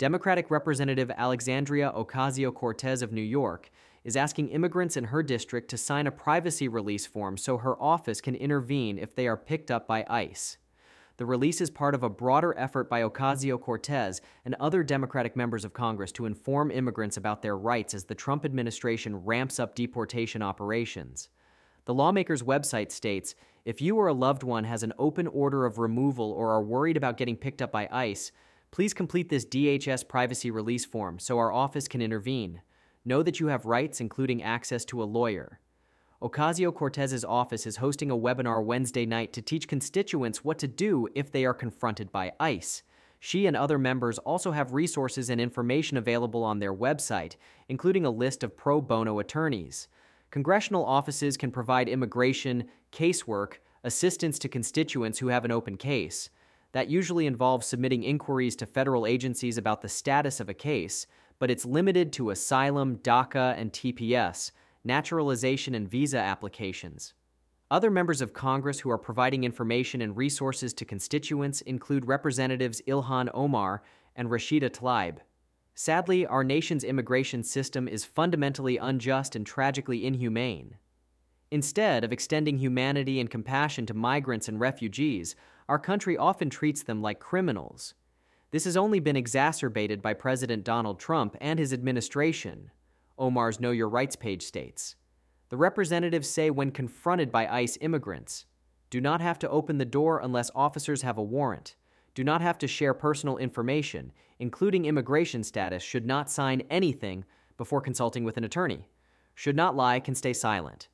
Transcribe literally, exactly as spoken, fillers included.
Democratic Representative Alexandria Ocasio-Cortez of New York is asking immigrants in her district to sign a privacy release form so her office can intervene if they are picked up by ICE. The release is part of a broader effort by Ocasio-Cortez and other Democratic members of Congress to inform immigrants about their rights as the Trump administration ramps up deportation operations. The lawmaker's website states, if you or a loved one has an open order of removal or are worried about getting picked up by ICE, please complete this D H S privacy release form so our office can intervene. Know that you have rights, including access to a lawyer. Ocasio-Cortez's office is hosting a webinar Wednesday night to teach constituents what to do if they are confronted by ICE. She and other members also have resources and information available on their website, including a list of pro bono attorneys. Congressional offices can provide immigration, casework, assistance to constituents who have an open case. That usually involves submitting inquiries to federal agencies about the status of a case, but it's limited to asylum, DACA, and T P S, naturalization and visa applications. Other members of Congress who are providing information and resources to constituents include Representatives Ilhan Omar and Rashida Tlaib. Sadly, our nation's immigration system is fundamentally unjust and tragically inhumane. Instead of extending humanity and compassion to migrants and refugees, our country often treats them like criminals. This has only been exacerbated by President Donald Trump and his administration, Omar's Know Your Rights page states. The representatives say when confronted by ICE immigrants, do not have to open the door unless officers have a warrant, do not have to share personal information, including immigration status, should not sign anything before consulting with an attorney, should not lie, can stay silent.